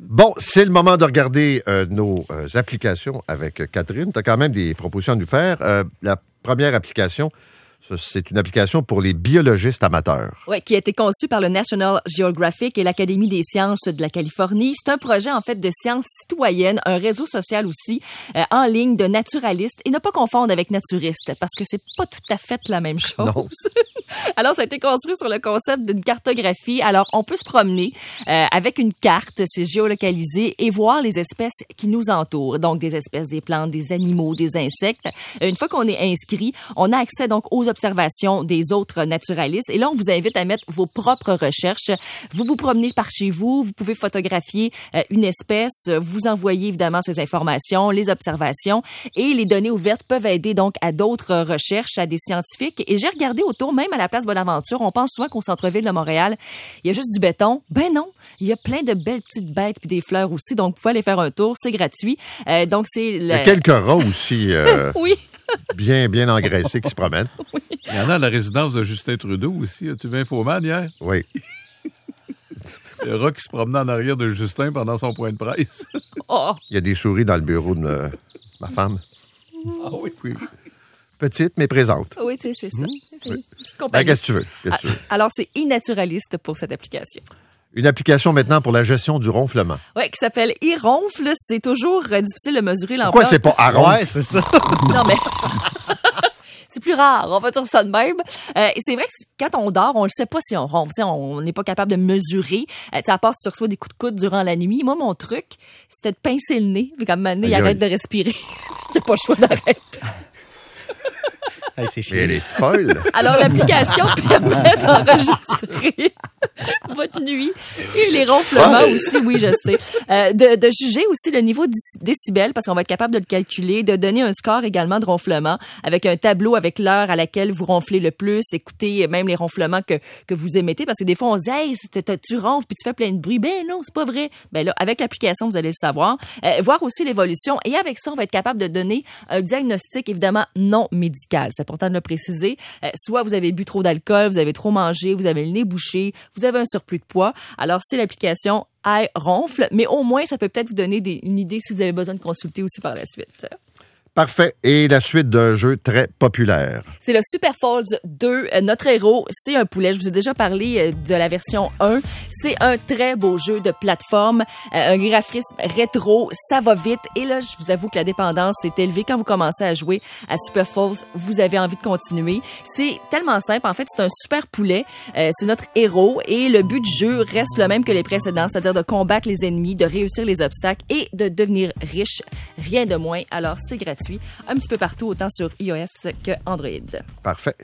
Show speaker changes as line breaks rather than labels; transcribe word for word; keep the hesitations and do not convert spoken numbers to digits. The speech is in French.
Bon, c'est le moment de regarder euh, nos euh, applications avec Catherine. Tu as quand même des propositions à nous faire. Euh, la première application, c'est une application pour les biologistes amateurs.
Oui, qui a été conçue par le National Geographic et l'Académie des sciences de la Californie. C'est un projet, en fait, de sciences citoyennes, un réseau social aussi, euh, en ligne de naturalistes. Et ne pas confondre avec naturistes, parce que c'est pas tout à fait la même chose.
Non.
Alors, ça a été construit sur le concept d'une cartographie. Alors, on peut se promener euh, avec une carte, c'est géolocalisé, et voir les espèces qui nous entourent. Donc, des espèces, des plantes, des animaux, des insectes. Une fois qu'on est inscrit, on a accès donc aux observations des autres naturalistes. Et là, on vous invite à mettre vos propres recherches. Vous vous promenez par chez vous, vous pouvez photographier euh, une espèce, vous envoyez évidemment ces informations, les observations, et les données ouvertes peuvent aider donc à d'autres recherches, à des scientifiques. Et j'ai regardé autour, même à la place Bonaventure, on pense souvent qu'au centre-ville de Montréal, il y a juste du béton. Ben non, il y a plein de belles petites bêtes puis des fleurs aussi, donc vous pouvez aller faire un tour, c'est gratuit. Euh, donc c'est le...
Il y a quelques rats aussi. Euh...
oui.
Bien, bien engraissés qui se promènent.
Oui.
Il y en a à la résidence de Justin Trudeau aussi. As-tu vu Infoman hier?
Oui.
Le rat qui se promenait en arrière de Justin pendant son point de presse.
Oh.
Il y a des souris dans le bureau de ma, ma femme.
Ah oui, oui.
Petite, mais présente.
Oui, c'est, c'est ça.
Mmh.
C'est
oui.
une petite compagnie.
Ben, qu'est-ce que tu veux? Qu'est-ce que tu veux?
Alors, c'est iNaturalist pour cette application.
Une application maintenant pour la gestion du ronflement.
Oui, qui s'appelle iRonfle. C'est toujours euh, difficile de mesurer l'ampleur.
Pourquoi c'est pas Aronfle?
Ouais, c'est ça.
Non, mais... c'est plus rare, on va dire ça de même. Euh, et c'est vrai que quand on dort, on ne sait pas si on ronfle. T'sais, on n'est pas capable de mesurer. Euh, à part si tu reçois des coups de coude durant la nuit. Moi, mon truc, c'était de pincer le nez. Puis comme maintenant, il arrête de respirer. Il n'y a pas le choix d'arrêter.
Hey, c'est chiant.
Mais elle est folle.
Alors, l'application permet d'enregistrer votre nuit et les ronflements aussi, oui, je sais. Euh, de, de juger aussi le niveau de décibels, parce qu'on va être capable de le calculer, de donner un score également de ronflement avec un tableau avec l'heure à laquelle vous ronflez le plus, écoutez même les ronflements que, que vous émettez, parce que des fois, on se dit, hey, tu ronfles puis tu fais plein de bruit. Ben non, c'est pas vrai. Ben là, avec l'application, vous allez le savoir. Euh, voir aussi l'évolution. Et avec ça, on va être capable de donner un diagnostic, évidemment, non médical. C'est important de le préciser. Euh, soit vous avez bu trop d'alcool, vous avez trop mangé, vous avez le nez bouché, vous avez un surplus de poids. Alors, c'est l'application iRonfle, mais au moins, ça peut peut-être vous donner des, une idée si vous avez besoin de consulter aussi par la suite.
Parfait. Et la suite d'un jeu très populaire.
C'est le Super Folds deux. Euh, notre héros, c'est un poulet. Je vous ai déjà parlé euh, de la version un. C'est un très beau jeu de plateforme, euh, un graphisme rétro, ça va vite. Et là, je vous avoue que la dépendance s'est élevée. Quand vous commencez à jouer à Super Folds, vous avez envie de continuer. C'est tellement simple. En fait, c'est un super poulet. Euh, c'est notre héros. Et le but du jeu reste le même que les précédents, c'est-à-dire de combattre les ennemis, de réussir les obstacles et de devenir riche. Rien de moins. Alors, c'est gratuit. Un petit peu partout, autant sur iOS que Android.
Parfait.